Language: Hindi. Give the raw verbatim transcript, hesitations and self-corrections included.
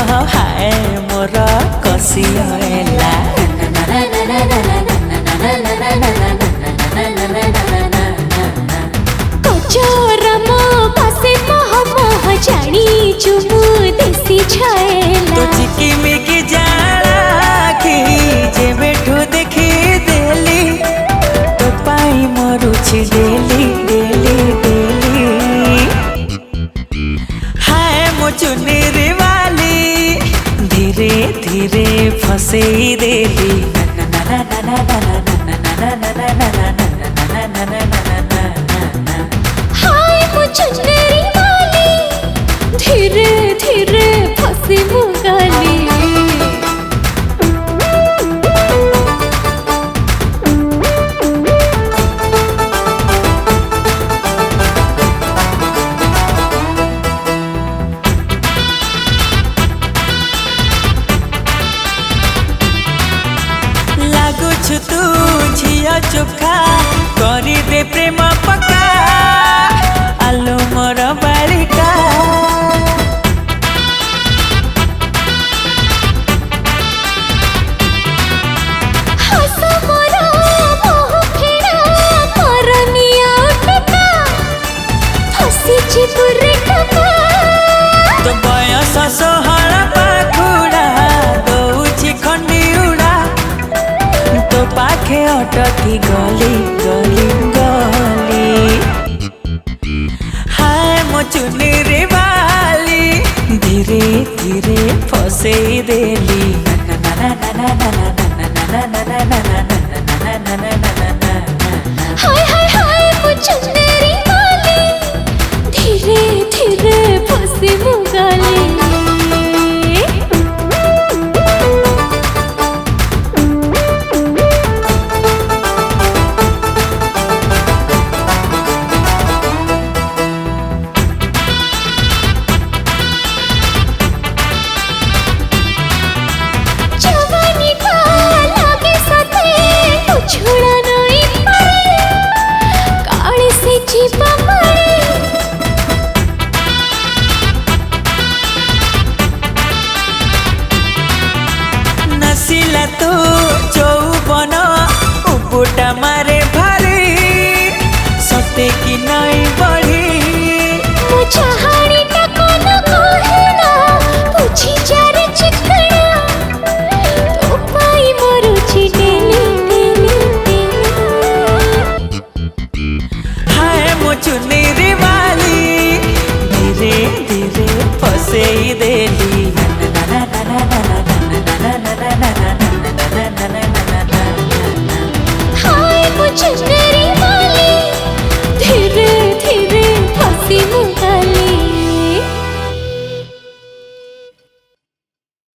हाय मोर कसी होला जानी चुमु देसी छाएला तो चिकी मिकी जाड़ा की जे बैठो देखी देली तो पाई मरुछि डेली डेली डेली हाय मो चुनेरी वाली धीरे धीरे फसेई देली हाय मो चुनेरी धीरे धीरे फसी मुगाली लागुछु तू झिया चोखा करी दे प्रेम पक्का आलो मोर बालिका तो बयस सोहर पाखुड़ा दौछि खंडी उड़ा तो पाखे अटकी गली गली गली हाय मो चुनेरी वाली धीरे धीरे फसेई देली हाय हाय हाय मो चुनेरी वाली धीरे धीरे फसी मुगाली जवानी का लागे साथे तो छोड़ा नहीं पड़े काले से जीवा मरे नसीला तो चौबन उपुटा मारे